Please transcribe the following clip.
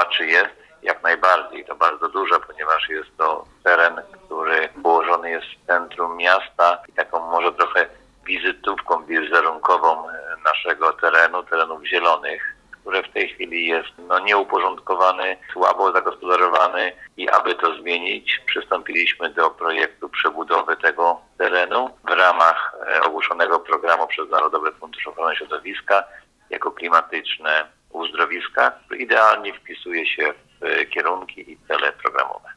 czy jest? Jak najbardziej. To bardzo dużo, ponieważ jest to teren, który położony jest w centrum miasta i taką może trochę wizytówką wizerunkową naszego terenów zielonych, który w tej chwili jest nieuporządkowany, słabo zagospodarowany i aby to zmienić, przystąpiliśmy do projektu przebudowy tego terenu w ramach ogłoszonego programu przez Narodowy Fundusz Ochrony Środowiska jako klimatyczne uzdrowiska, który idealnie wpisuje się w kierunki i cele programowe.